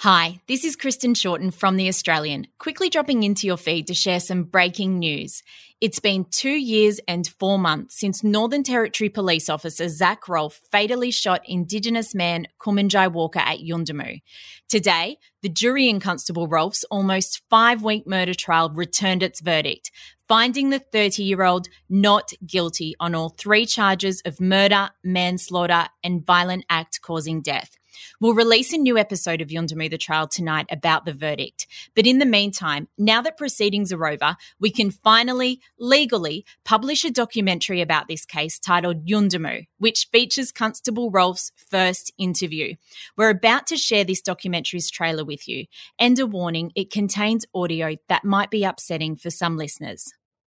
Hi, this is Kristen Shorten from The Australian, quickly dropping into your feed to share some breaking news. It's been 2 years and 4 months since Northern Territory Police Officer Zach Rolfe fatally shot Indigenous man Kumanjai Walker at Yuendumu. Today, the jury in Constable Rolfe's almost 5-week murder trial returned its verdict, finding the 30-year-old not guilty on all 3 charges of murder, manslaughter and violent act causing death. We'll release a new episode of Yuendumu the Trial tonight about the verdict. But in the meantime, now that proceedings are over, we can finally, legally, publish a documentary about this case titled Yuendumu, which features Constable Rolfe's first interview. We're about to share this documentary's trailer with you. And a warning, it contains audio that might be upsetting for some listeners.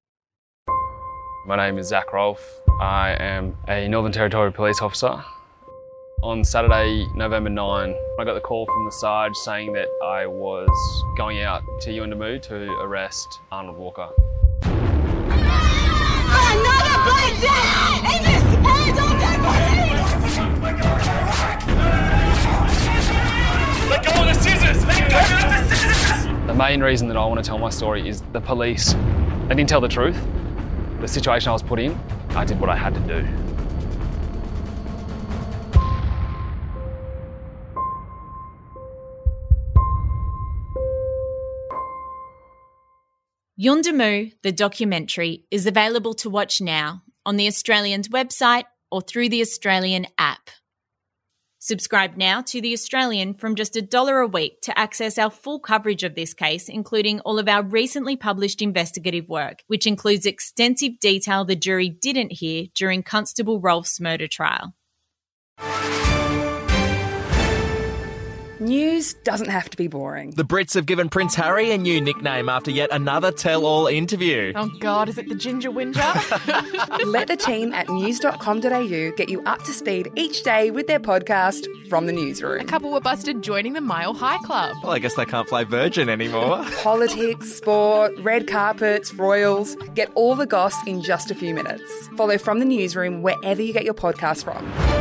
My name is Zach Rolfe. I am a Northern Territory Police Officer. On Saturday, November 9, I got the call from the Sarge saying that I was going out to Yuendumu to arrest Arnold Walker. Another black death in this hands on dead bodies! Let go of the scissors! Let go of the scissors! The main reason that I want to tell my story is the police. They didn't tell the truth. The situation I was put in, I did what I had to do. Yuendumu, the documentary, is available to watch now on The Australian's website or through The Australian app. Subscribe now to The Australian from just $1 a week to access our full coverage of this case, including all of our recently published investigative work, which includes extensive detail the jury didn't hear during Constable Rolfe's murder trial. News doesn't have to be boring. The Brits have given Prince Harry a new nickname after yet another tell-all interview. Oh God, is it the Ginger Whinger? Let the team at news.com.au get you up to speed each day with their podcast, From the Newsroom. A couple were busted joining the Mile High Club. Well, I guess they can't play Virgin anymore. Politics, sport, red carpets, royals. Get all the goss in just a few minutes. Follow From the Newsroom wherever you get your podcasts from.